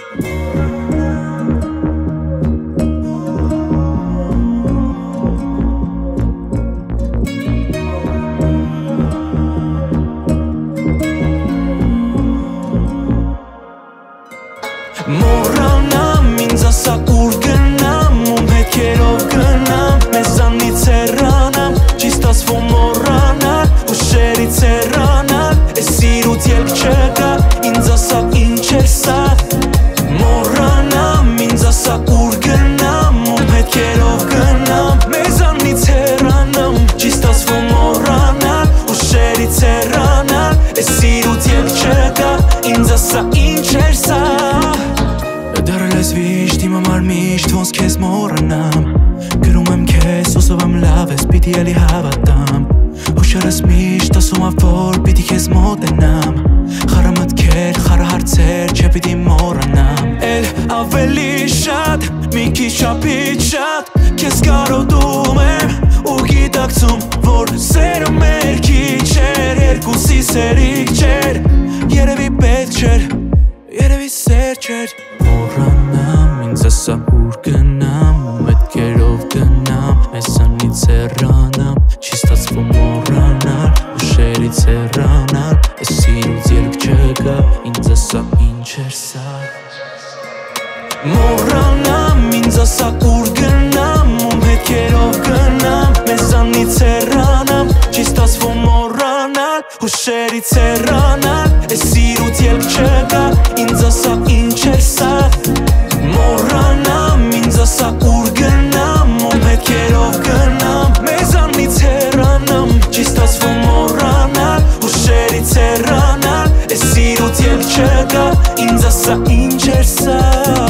Մոռանամ ինձ ասա ուր գնամ ում հետքերով գնամ մեզանից հեռանամ չի ստացվում մոռանալ հուշերից հեռանալ էս սիրուց ելք չկա ինձ ասա ինչ էր սա Մոռանամ ինձ ասա ուր գնամ ում հետքերով գնամ մեզանից հեռանամ չի ստացվում մոռանալ հուշերից հեռանալ էս սիրուց ելք չկա ինձ ասա ինչ էր սա Դարել վիշտ իմ համար միշտ ոնց քեզ մոռանամ Գրում եմ քեզ ուսով եմ լավ ես պիտի էլի հավատամ Հուշերս միշտ ասում ավ որ պիտի քեզ մոտենամ Խառը մտքեր, խառը հարցեր չէ պիտի մոռանամ Էլ ավելի շատ, մի քիչ շապից շատ Քեզ կարոտում եմ ու գիտակցում որ սերը մեր քիչ էր Երկուսի սերիկ չէր, երևի պետք չէր, երևի սեր չէր Մոռանամ ինձ ասա ուր գնամ ու մտքերով գնամ մեզանից հեռանամ չի ստացվում մոռանալ հուշերից հեռանալ էս սիրուց ելք չկա ինձ ասա ինչ էր սա Մոռանամ ինձ ասա ուր գնամ ում հետքերով գնամ մեզանից հեռանամ չի ստացվում մոռանալ հուշերից հեռանալ էս սիրուց ելք չկա ինձ ասա ինչ էր սա Մոռանամ ինձ ասա ուր գնամ ում հետքերով գնամ մեզանից հեռանամ չի ստացվում մոռանալ հուշերից հեռանալ էս սիրուց ելք չկա ինձ ասա ինչ էր սա